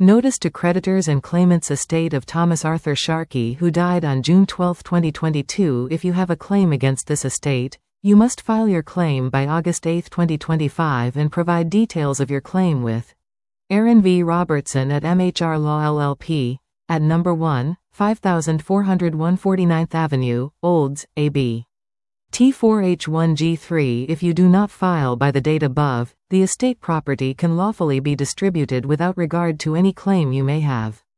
Notice to creditors and claimants estate of Thomas Arthur Sharkey, who died on June 12, 2022. If you have a claim against this estate, you must file your claim by August 8, 2025 and provide details of your claim with Aaron V. Robertson at MHR Law LLP, at number 1, 5401 49th Avenue, Olds, AB. T4H1G3. If you do not file by the date above, the estate property can lawfully be distributed without regard to any claim you may have.